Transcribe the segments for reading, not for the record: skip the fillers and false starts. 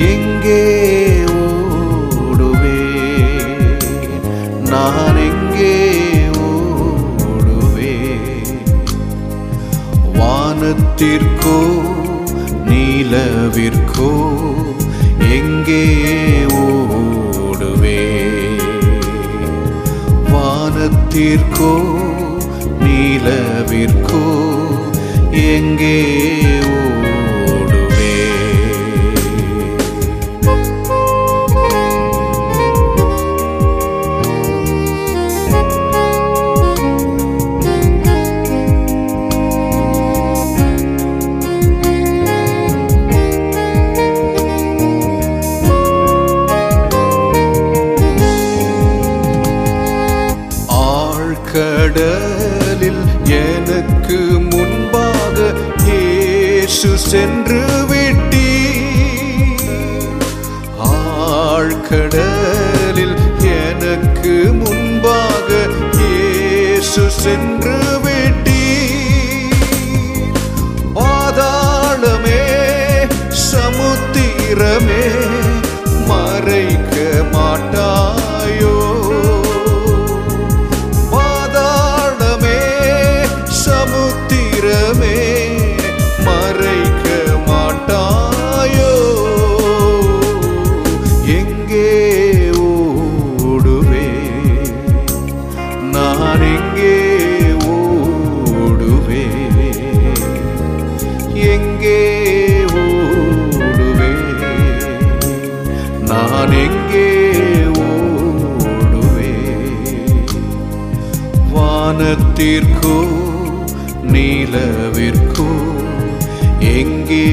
எங்கே ஓடுவேன்? நான் எங்கே ஓடுவேன்? வானத்திற்கோ நீலவிற்கோ எங்கே ஓடுவேன்? வானத்திற்கோ நீலவிற்கோ எங்கே கடலில் எனக்கு முன்பாக இயேசு சென்று விட்டீர். ஆழ்கடலில் எனக்கு முன்பாக இயேசு சென்று விட்டீர். பாதாளமே சமுத்திரமே மறைக்க மாட்டாயோ? மறைக்க மாட்டாயோ? எங்கே ஓடுவேன்? நான் எங்கே ஓடுவேன்? எங்கே ஓடுவேன்? நான் எங்கே ஓடுவேன்? வானத்திற்கோ நீலவிற்கோ எங்கே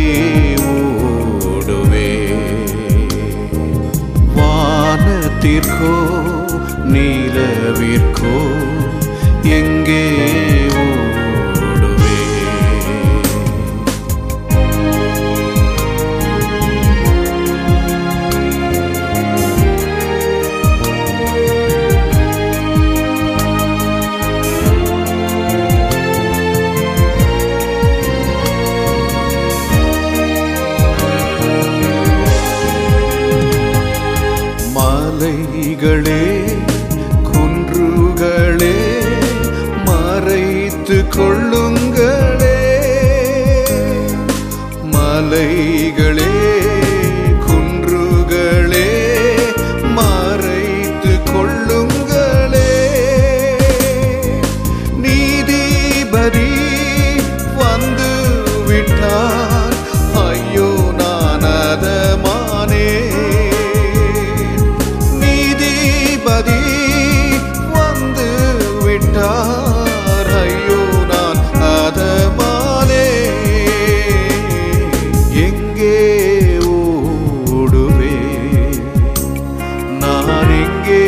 ஓடுவேன்? வானத்திற்கோ நீலவிற்கோ எங்கே மலைகளே குன்றுகளே மறைத்து கொள்ளுங்களே. மலைகளே குன்றுகளே மறைத்து கொள்ளுங்களே. நீதிபதி வந்து விட்டார், ஐயோ நான் அதமானே. வந்து விட்டார், ஐயோ நான் அதமானே. எங்கே ஓடுவேன்? நான் எங்கே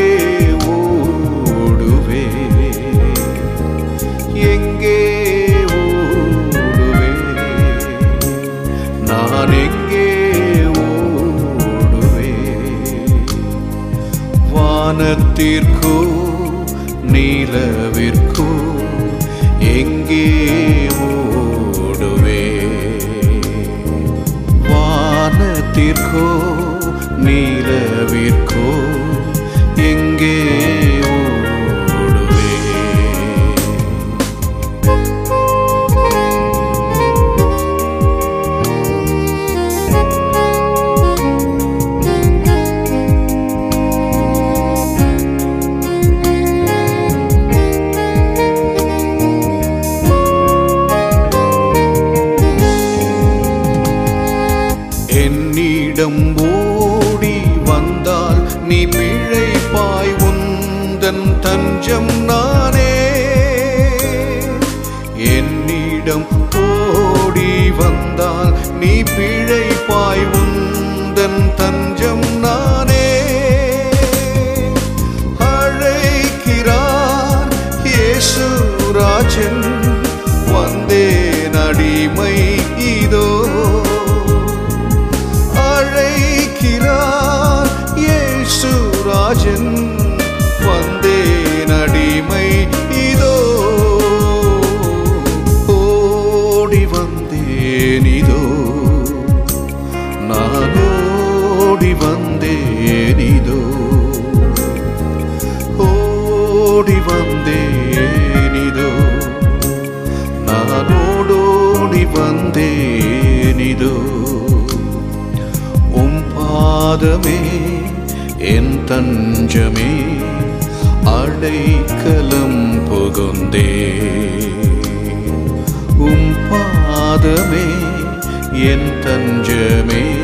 ஓடுவேன்? எங்கே ஓடுவேன்? நான் எங்கே வானத்திற்கோ நீலவிற்கோ எங்கே ஓடுவேன்? வானத்திற்கோ நீலவிற்கோ எங்கே என்னிடம் ஓடி வந்தால் நீ பிழைப்பாய், உந்தன் தஞ்சம் நானே. என்னிடம் ஓடி வந்தால் நீ பிழைப்பாய், உந்தன் தஞ்சம் நானே. அழைக்கிறார் இயேசு ராஜன், வந்தேன் அடிமை இதோ. அழைக்கிறார் இயேசு ராஜன், வந்தேன் அடிமை இதோ. ஓடி வந்தேன் இதோ, நான் வந்தேனிதோ, ஓடி வந்தேனிதோ, நான் ஓடோடி வந்தேனிதோ. பாதமே என் தஞ்சமே, அடைக்கலம் புகுந்தே. பாதமே என் தஞ்சமே,